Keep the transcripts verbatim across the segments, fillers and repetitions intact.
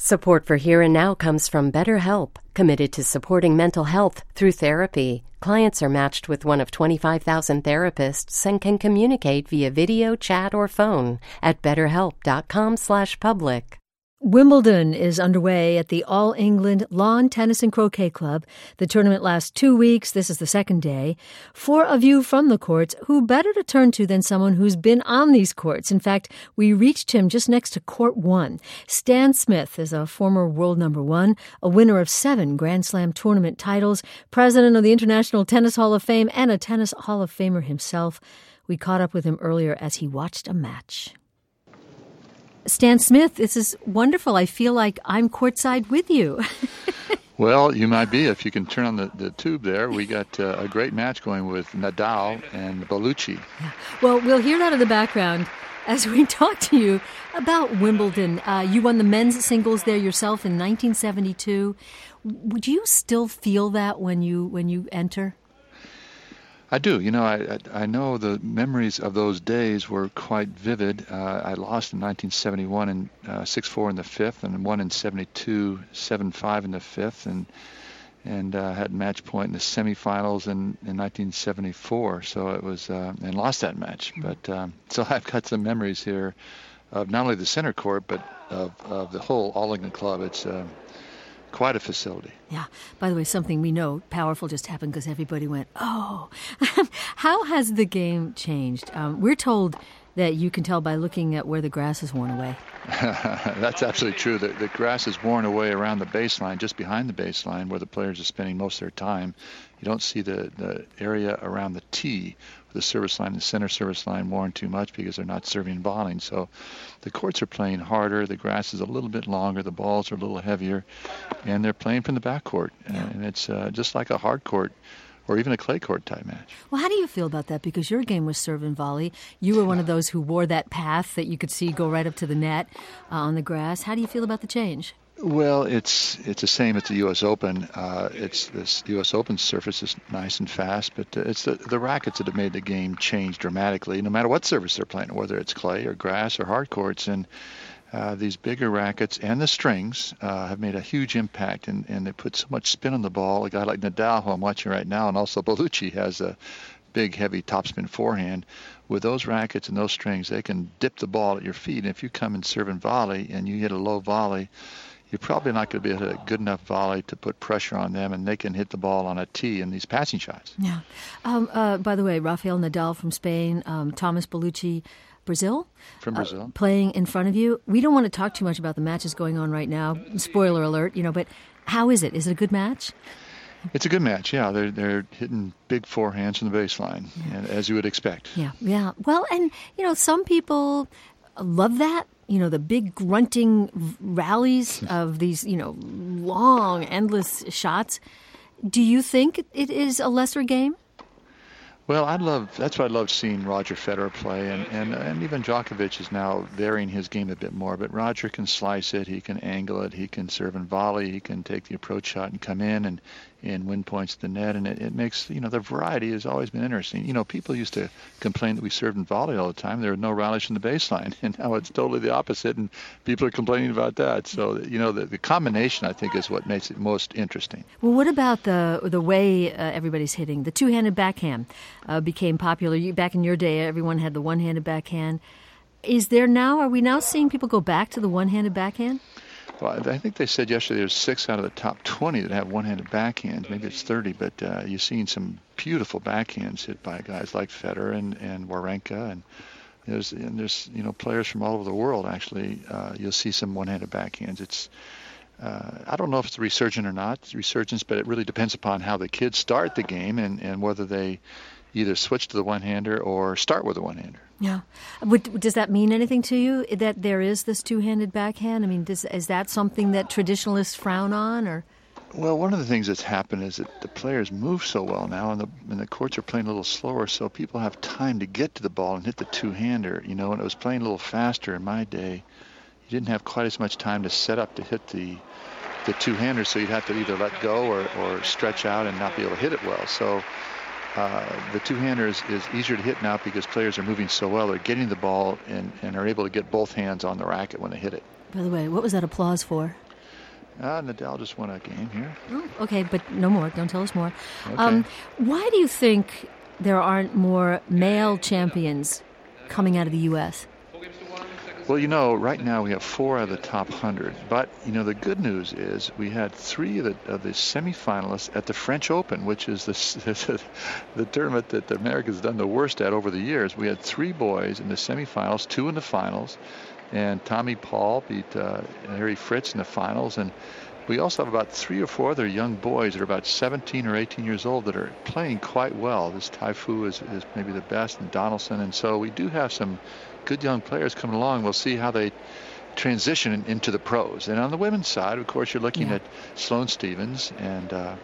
Support for Here and Now comes from BetterHelp, committed to supporting mental health through therapy. Clients are matched with one of twenty-five thousand therapists and can communicate via video, chat, or phone at betterhelp.com slash public. Wimbledon is underway at the All England Lawn Tennis and Croquet Club. The tournament lasts two weeks. This is the second day. For a view from the courts, who better to turn to than someone who's been on these courts? In fact, we reached him just next to court one. Stan Smith is a former world number one, a winner of seven Grand Slam tournament titles, president of the International Tennis Hall of Fame, and a Tennis Hall of Famer himself. We caught up with him earlier as he watched a match. Stan Smith, this is wonderful. I feel like I'm courtside with you. Well, you might be if you can turn on the, the tube there. We got uh, a great match going with Nadal and Bellucci. Yeah. Well, we'll hear that in the background as we talk to you about Wimbledon. Uh, you won the men's singles there yourself in nineteen seventy-two. Would you still feel that when you when you enter? I do. You know, I I know the memories of those days were quite vivid. Uh, I lost in nineteen seventy-one in uh, six four in the fifth, and won in seventy-two seven five in the fifth, and and uh, had match point in the semifinals in, in nineteen seventy-four. So it was uh, and lost that match. But um, so I've got some memories here of not only the center court but of of the whole All England club. It's uh, quite a facility. Yeah. By the way, something we know powerful just happened because everybody went, oh. How has the game changed? Um, we're told that you can tell by looking at where the grass is worn away. That's absolutely true. The, the grass is worn away around the baseline, just behind the baseline, where the players are spending most of their time. You don't see the, the area around the tee, the service line, the center service line worn too much because they're not serving and volleying. So the courts are playing harder. The grass is a little bit longer. The balls are a little heavier. And they're playing from the backcourt. Yeah. And it's uh, just like a hard court or even a clay court type match. Well, how do you feel about that? Because your game was serve and volley. You were one of those who wore that path that you could see go right up to the net uh, on the grass. How do you feel about the change? Well, it's it's the same as the U S Open. Uh, it's this U S Open surface is nice and fast, but uh, it's the, the rackets that have made the game change dramatically, no matter what surface they're playing, whether it's clay or grass or hard courts. And uh, these bigger rackets and the strings uh, have made a huge impact, and, and they put so much spin on the ball. A guy like Nadal, who I'm watching right now, and also Bellucci has a big, heavy topspin forehand. With those rackets and those strings, they can dip the ball at your feet. And if you come and serve and volley and you hit a low volley, you're probably not going to be able to hit a good enough volley to put pressure on them, and they can hit the ball on a tee in these passing shots. Yeah. Um, uh, by the way, Rafael Nadal from Spain, um, Thomas Bellucci, Brazil? From Brazil. Uh, playing in front of you. We don't want to talk too much about the matches going on right now. Spoiler alert, you know, but how is it? Is it a good match? It's a good match, yeah. They're they're hitting big forehands from the baseline, yeah. And as you would expect. Yeah, yeah. Well, and, you know, some people love that. You know, the big grunting rallies of these, you know, long, endless shots. Do you think it is a lesser game? Well, I love that's why I love seeing Roger Federer play, and, and and even Djokovic is now varying his game a bit more. But Roger can slice it, he can angle it, he can serve and volley, he can take the approach shot and come in and, and win points to the net, and it, it makes, you know, the variety has always been interesting. You know, people used to complain that we served and volleyed all the time. There were no rallies from the baseline, and now it's totally the opposite, and people are complaining about that. So, you know, the, the combination, I think, is what makes it most interesting. Well, what about the the way uh, everybody's hitting? The two-handed backhand uh, became popular. You, back in your day, everyone had the one-handed backhand. Is there now, are we now seeing people go back to the one-handed backhand? Well, I think they said yesterday there's six out of the top twenty that have one-handed backhands. Maybe it's thirty, but uh, you're seeing some beautiful backhands hit by guys like Federer and, and Wawrinka, and there's and there's you know players from all over the world. Actually, uh, you'll see some one-handed backhands. It's uh, I don't know if it's resurgent or not, it's resurgence, but it really depends upon how the kids start the game and, and whether they either switch to the one-hander or start with a one-hander. Yeah. Would, does that mean anything to you, that there is this two-handed backhand? I mean, does, is that something that traditionalists frown on? Or? Well, one of the things that's happened is that the players move so well now, and the, and the courts are playing a little slower, so people have time to get to the ball and hit the two-hander. You know, when it was playing a little faster in my day, you didn't have quite as much time to set up to hit the the two-hander, so you'd have to either let go or, or stretch out and not be able to hit it well. So uh, the two-hander is, is easier to hit now because players are moving so well. They're getting the ball and, and are able to get both hands on the racket when they hit it. By the way, what was that applause for? Uh, Nadal just won a game here. Oh, okay, but no more. Don't tell us more. Okay. Um, why do you think there aren't more male champions coming out of the U S? Well, you know, right now we have four out of the top one hundred. But, you know, the good news is we had three of the, of the semifinalists at the French Open, which is the, the tournament that America's done the worst at over the years. We had three boys in the semifinals, two in the finals. And Tommy Paul beat uh, Harry Fritz in the finals. And we also have about three or four other young boys that are about seventeen or eighteen years old that are playing quite well. This Taifu is, is maybe the best, and Donaldson. And so we do have some good young players coming along. We'll see how they transition into the pros. And on the women's side, of course, you're looking yeah. at Sloane Stephens and uh,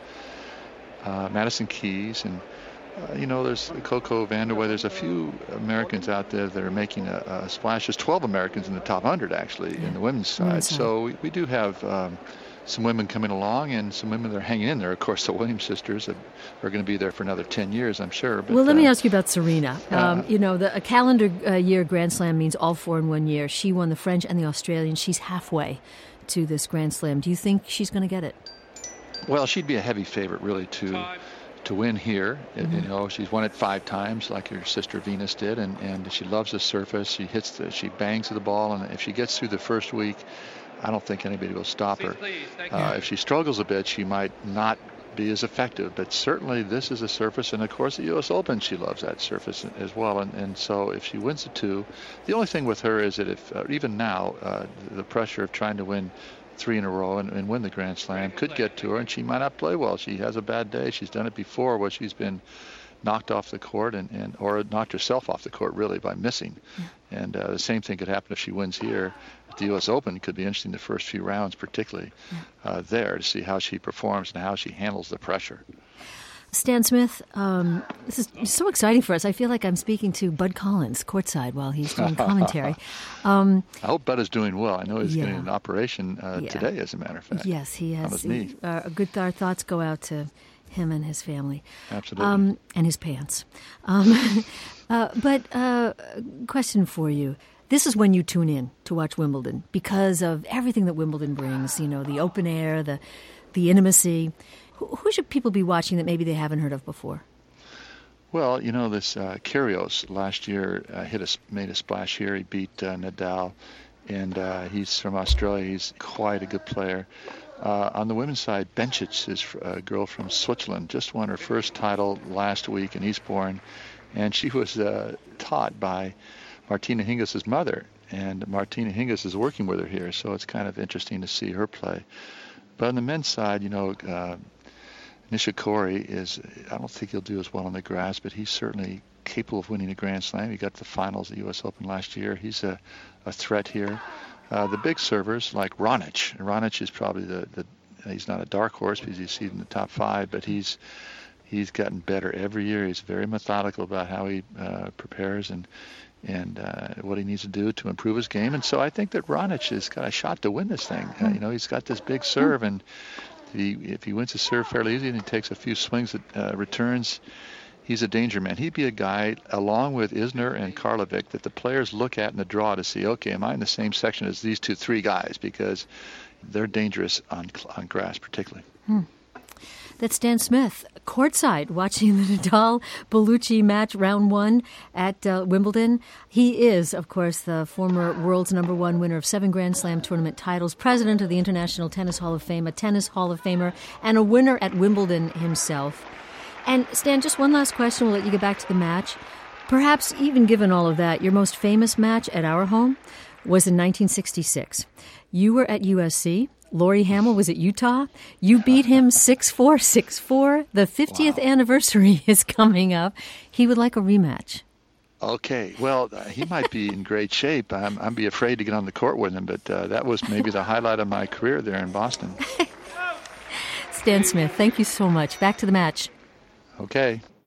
uh, Madison Keys and Uh, you know, there's Coco Vandeweghe. There's a few Americans out there that are making a, a splash. There's twelve Americans in the top one hundred, actually, yeah. in the women's side. Women's side. So we, we do have um, some women coming along and some women that are hanging in there. Of course, the Williams sisters are, are going to be there for another ten years, I'm sure. But, well, let uh, me ask you about Serena. Um, uh, you know, the, a calendar uh, year Grand Slam means all four in one year. She won the French and the Australian. She's halfway to this Grand Slam. Do you think she's going to get it? Well, she'd be a heavy favorite, really, to... to win here. Mm-hmm. You know, she's won it five times like her sister Venus did, and, and she loves the surface. She hits the, she bangs the ball, and if she gets through the first week, I don't think anybody will stop her. Uh, if she struggles a bit, she might not be as effective, but certainly this is a surface, and of course the U S Open, she loves that surface as well, and, and so if she wins the two, the only thing with her is that if, uh, even now, uh, the pressure of trying to win three in a row and, and win the Grand Slam could get to her, and she might not play well. She has a bad day. She's done it before where she's been knocked off the court and, and or knocked herself off the court, really, by missing. Yeah. And uh, the same thing could happen if she wins here at the U S Open. It could be interesting the first few rounds, particularly yeah. uh, there, to see how she performs and how she handles the pressure. Stan Smith, um, this is so exciting for us. I feel like I'm speaking to Bud Collins courtside while he's doing commentary. Um, I hope Bud is doing well. I know he's yeah. getting an operation uh, yeah. today, as a matter of fact. Yes, he has. On his knee. Uh, good. Our thoughts go out to him and his family. Absolutely. Um, and his pants. Um, uh, but uh, question for you. This is when you tune in to watch Wimbledon because of everything that Wimbledon brings, you know, the open air, the the intimacy. Who should people be watching that maybe they haven't heard of before? Well, you know, this uh, Kyrgios last year uh, hit a, made a splash here. He beat uh, Nadal, and uh, he's from Australia. He's quite a good player. Uh, on the women's side, Bencic is a girl from Switzerland, just won her first title last week in Eastbourne, and she was uh, taught by Martina Hingis' mother, and Martina Hingis is working with her here, so it's kind of interesting to see her play. But on the men's side, you know, uh, Nishikori is, I don't think he'll do as well on the grass, but he's certainly capable of winning a Grand Slam. He got to the finals at the U S Open last year. He's a, a threat here. Uh, the big servers like Raonic. Raonic is probably the, the, he's not a dark horse because he's in the top five, but he's he's gotten better every year. He's very methodical about how he uh, prepares and and uh, what he needs to do to improve his game. And so I think that Raonic has got a shot to win this thing. Uh, you know, he's got this big serve, and He, if he wins his serve fairly easy and he takes a few swings at uh, returns, he's a danger man. He'd be a guy, along with Isner and Karlovic, that the players look at in the draw to see, okay, am I in the same section as these two, three guys? Because they're dangerous on on grass particularly. Hmm. That's Stan Smith, courtside, watching the Nadal-Bellucci match, round one at uh, Wimbledon. He is, of course, the former world's number one winner of seven Grand Slam tournament titles, president of the International Tennis Hall of Fame, a tennis Hall of Famer, and a winner at Wimbledon himself. And, Stan, just one last question. We'll let you get back to the match. Perhaps, even given all of that, your most famous match at our home was in nineteen sixty-six. You were at U S C. Laurie Hamill was at Utah. You beat him six four, six four. The fiftieth wow. anniversary is coming up. He would like a rematch. Okay. Well, uh, he might be in great shape. I'm, I'd be afraid to get on the court with him, but uh, that was maybe the highlight of my career there in Boston. Stan Smith, thank you so much. Back to the match. Okay.